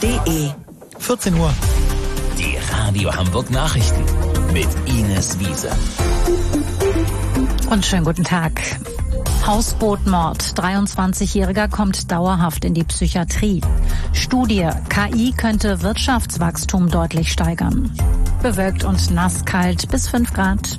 hamburg-übers-wochenende.de. 14 Uhr. Die Radio Hamburg Nachrichten mit Ines Wiese. Und schönen guten Tag. Hausbootmord. 23-Jähriger kommt dauerhaft in die Psychiatrie. Studie. KI könnte Wirtschaftswachstum deutlich steigern. Bewölkt und nasskalt bis 5 Grad.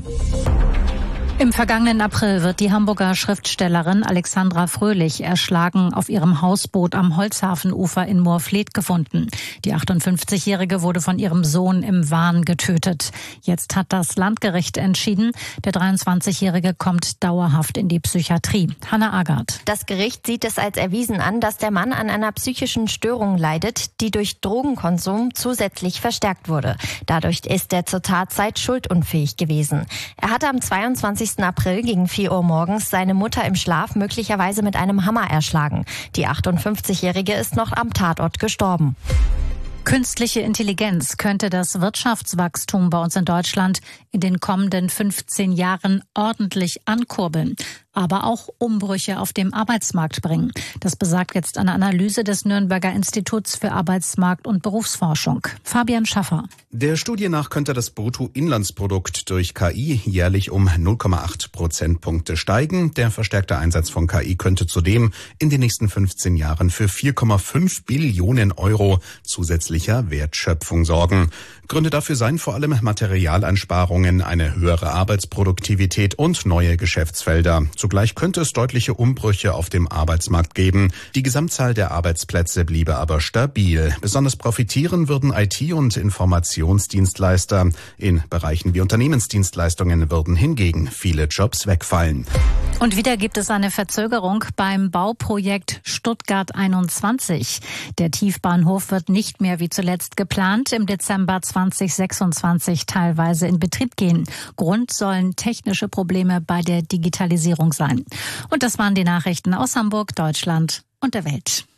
Im vergangenen April wird die Hamburger Schriftstellerin Alexandra Fröhlich erschlagen auf ihrem Hausboot am Holzhafenufer in Moorfleet gefunden. Die 58-Jährige wurde von ihrem Sohn im Wahn getötet. Jetzt hat das Landgericht entschieden, der 23-Jährige kommt dauerhaft in die Psychiatrie. Hanna Agard. Das Gericht sieht es als erwiesen an, dass der Mann an einer psychischen Störung leidet, die durch Drogenkonsum zusätzlich verstärkt wurde. Dadurch ist er zur Tatzeit schuldunfähig gewesen. Er hatte am 22. April gegen 4 Uhr morgens seine Mutter im Schlaf möglicherweise mit einem Hammer erschlagen. Die 58-Jährige ist noch am Tatort gestorben. Künstliche Intelligenz könnte das Wirtschaftswachstum bei uns in Deutschland in den kommenden 15 Jahren ordentlich ankurbeln, aber auch Umbrüche auf dem Arbeitsmarkt bringen. Das besagt jetzt eine Analyse des Nürnberger Instituts für Arbeitsmarkt- und Berufsforschung. Fabian Schaffer. Der Studie nach könnte das Bruttoinlandsprodukt durch KI jährlich um 0,8 Prozentpunkte steigen. Der verstärkte Einsatz von KI könnte zudem in den nächsten 15 Jahren für 4,5 Billionen Euro zusätzlicher Wertschöpfung sorgen. Gründe dafür seien vor allem Materialeinsparungen, eine höhere Arbeitsproduktivität und neue Geschäftsfelder. Zugleich könnte es deutliche Umbrüche auf dem Arbeitsmarkt geben. Die Gesamtzahl der Arbeitsplätze bliebe aber stabil. Besonders profitieren würden IT- und Informationsdienstleister. In Bereichen wie Unternehmensdienstleistungen würden hingegen viele Jobs wegfallen. Und wieder gibt es eine Verzögerung beim Bauprojekt Stuttgart 21. Der Tiefbahnhof wird nicht mehr wie zuletzt geplant im Dezember 2026 teilweise in Betrieb gehen. Grund sollen technische Probleme bei der Digitalisierung sein. Und das waren die Nachrichten aus Hamburg, Deutschland und der Welt.